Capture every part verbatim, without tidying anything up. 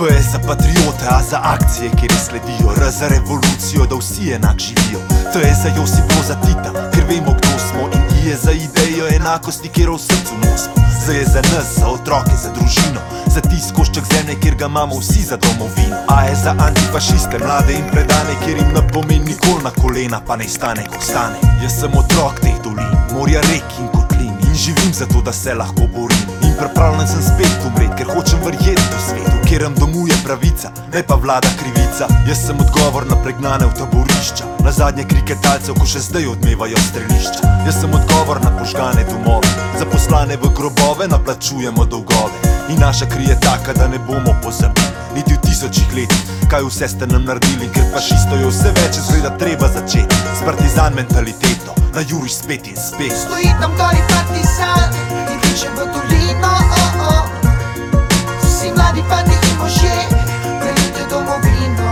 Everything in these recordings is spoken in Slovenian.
P je za patriote, a za akcije, kjer sledijo. R za revolucijo, da vsi enak živijo. T je za Josip Broza Tita, ker vemo kdo smo. In I je za idejo enakosti, kjer v srcu nosimo. Z je za nas, za otroke, za družino, za tisk košček zemlje, kjer ga imamo vsi za domovino. A je za antifašiste, mlade in predane, kjer jim ne pomeni nikoli na kolena, pa ne stane, ko stane. Jaz sem otrok teh dolin, morja, rek in kotlin, in živim zato, da se lahko borim. In pripravljen sem spet umret, ker hočem verjeti v svetu, kjerem domuje pravica, ne pa vlada krivica. Jaz sem odgovor na pregnane v taborišča, na zadnje krike talcev, ko še zdaj odmevajo strelišča. Jaz sem odgovor na požgane domove, za poslane v grobove naplačujemo dolgove. In naša kri je taka, da ne bomo pozabili, niti v tisočih letih, kaj vse ste nam naredili. Ker fašisto je vse več, zgleda treba začeti s partizan mentaliteto, na juriš spet in spet. Stoji tam gori partizan in kliče v dolino, oh, oh. Vsi mladi fantje in možje, branite domovino.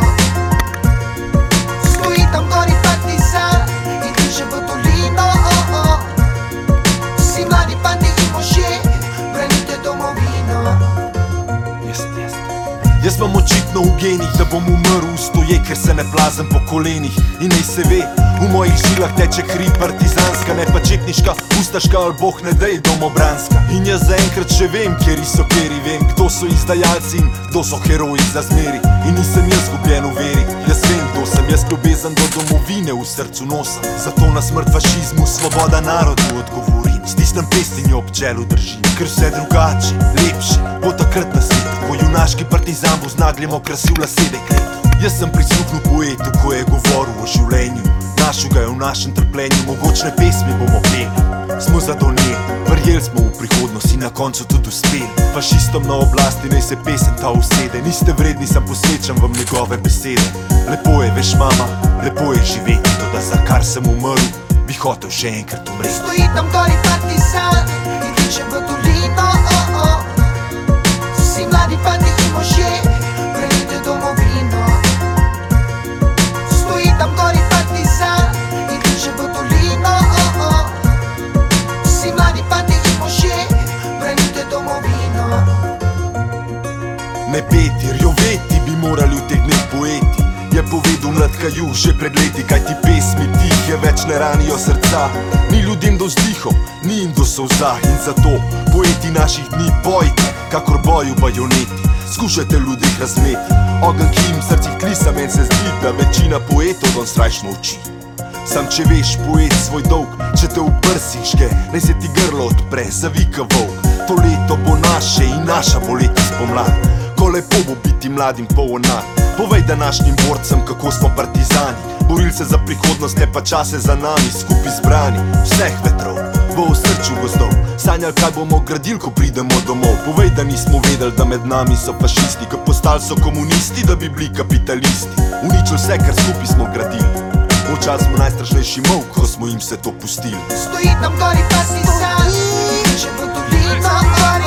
Stoji tam gori partizan in kliče v dolino, oh, oh. Vsi mladi fantje in možje, branite domovino. Jaz, jaz Jaz vam očitno v genih, da bom umrl stoje, ker se ne plazem po kolenih. In naj se ve, v mojih žilah teče kri partizanska, ne pa četniška, ustaška ali boh ne dej domobranska. In jaz zaenkrat še vem, kjeri so kjeri, vem, kdo so izdajalci in kdo so heroji za zmeri. In nisem jaz gubljen v veri, jaz vem, kdo sem, jaz ljubezen do domovine v srcu nosem. Zato na smrt fašizmu svoboda narodu odgovorim, stisnem pest in jo ob čelu držim. Ker vse drugače, lepše bo takrat na svetu, ko junaški partizan bo z nagljem okrasil lase dekletu. Jaz sem prisluhnil poetu, ko je govoril o življenju, našel ga je v našem trpljenju, mogočne pesmi bomo peli. Smo zadoneli, verjeli smo v prihodnost in na koncu tudi uspeli. Fašistom na oblasti naj se pesem ta usede, niste vredni, sem posvečam vam njegove besede. Lepo je, veš mama, lepo je živeti, toda za kar sem umrl, bi hotel še enkrat umreti. Stoji tam gori partizan in kliče v dolino, oh, oh. Vsi mladi fantje in možje, branite domovino. Stoji tam gori partizan in kliče v dolino, oh, oh. Vsi mladi fantje in možje, branite domovino. Ne peti, rjoveti bi morali v teh dneh poeti, je povedal mladka Juh že pred leti, kaj ti pesmi tihe več ne ranijo srca. Ni ljudem do vzdihov, ni jim do solza. In zato poeti naših dni bojte, kakor boju bajoneti, skušajte ljudeh razmeti. Ogen, ki jim v srcih klisa, men se zdi, da večina poetov don strašno uči. Sam če veš poet svoj dolg, če te v prsih žge, naj se ti grlo odpre, zavika volk. To leto bo naše in naša bo letos pomlad, ko lepo bo biti mladim polnat. Povej današnjim borcem, kako smo partizani, borili se za prihodnost, ne pa čase za nami, skupaj zbrani, vseh vetrov, v osrčju gozdov, sanjali, kaj bomo gradili, ko pridemo domov. Povej, da nismo vedeli, da med nami so fašisti, ko postali so komunisti, da bi bili kapitalisti. Uničili vse, kar skupaj smo gradili, včasih smo najstrašnejši molk, ko smo jim se to pustili. Stoji tam gori partizan in kliče v dolino, oh,